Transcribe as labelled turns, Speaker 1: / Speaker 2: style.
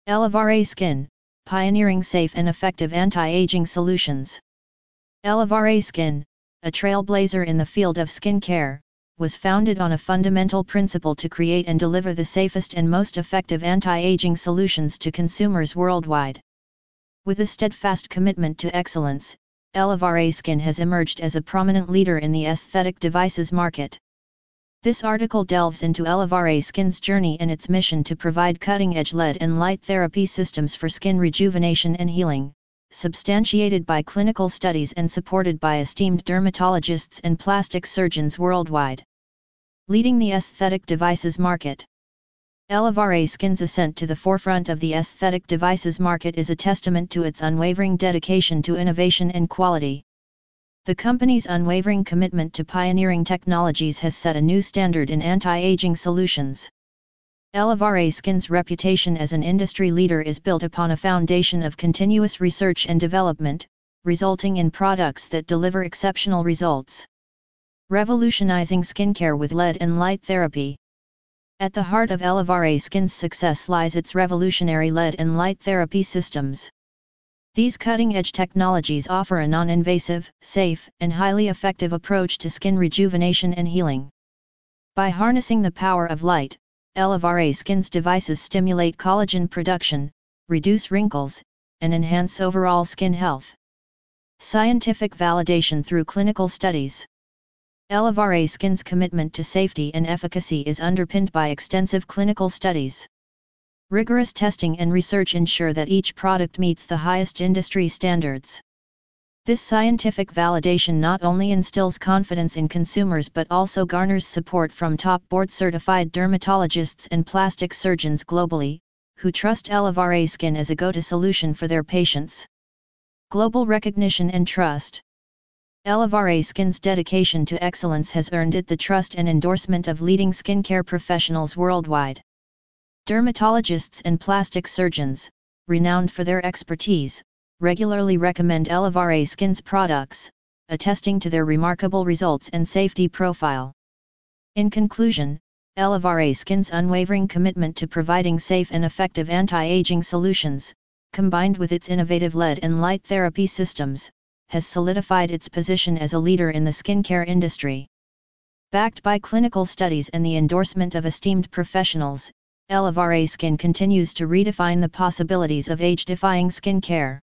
Speaker 1: Elevare Skin, pioneering safe and effective anti-aging solutions. Elevare Skin, a trailblazer in the field of skincare, was founded on a fundamental principle to create and deliver the safest and most effective anti-aging solutions to consumers worldwide. With a steadfast commitment to excellence, Elevare Skin has emerged as a prominent leader in the aesthetic devices market. This article delves into Elevare Skin's journey and its mission to provide cutting-edge LED and light therapy systems for skin rejuvenation and healing, substantiated by clinical studies and supported by esteemed dermatologists and plastic surgeons worldwide. Leading the aesthetic devices market. Elevare Skin's ascent to the forefront of the aesthetic devices market is a testament to its unwavering dedication to innovation and quality. The company's unwavering commitment to pioneering technologies has set a new standard in anti-aging solutions. Elevare Skin's reputation as an industry leader is built upon a foundation of continuous research and development, resulting in products that deliver exceptional results. Revolutionizing skincare with LED and light therapy. At the heart of Elevare Skin's success lies its revolutionary LED and light therapy systems. These cutting-edge technologies offer a non-invasive, safe, and highly effective approach to skin rejuvenation and healing. By harnessing the power of light, Elevare Skin's devices stimulate collagen production, reduce wrinkles, and enhance overall skin health. Scientific validation through clinical studies. Elevare Skin's commitment to safety and efficacy is underpinned by extensive clinical studies. Rigorous testing and research ensure that each product meets the highest industry standards. This scientific validation not only instills confidence in consumers but also garners support from top board-certified dermatologists and plastic surgeons globally, who trust Elevare Skin as a go-to solution for their patients. Global recognition and trust. Elevare Skin's dedication to excellence has earned it the trust and endorsement of leading skincare professionals worldwide. Dermatologists and plastic surgeons, renowned for their expertise, regularly recommend Elevare Skin's products, attesting to their remarkable results and safety profile. In conclusion, Elevare Skin's unwavering commitment to providing safe and effective anti-aging solutions, combined with its innovative LED and light therapy systems, has solidified its position as a leader in the skincare industry. Backed by clinical studies and the endorsement of esteemed professionals, Elevare Skin continues to redefine the possibilities of age-defying skincare.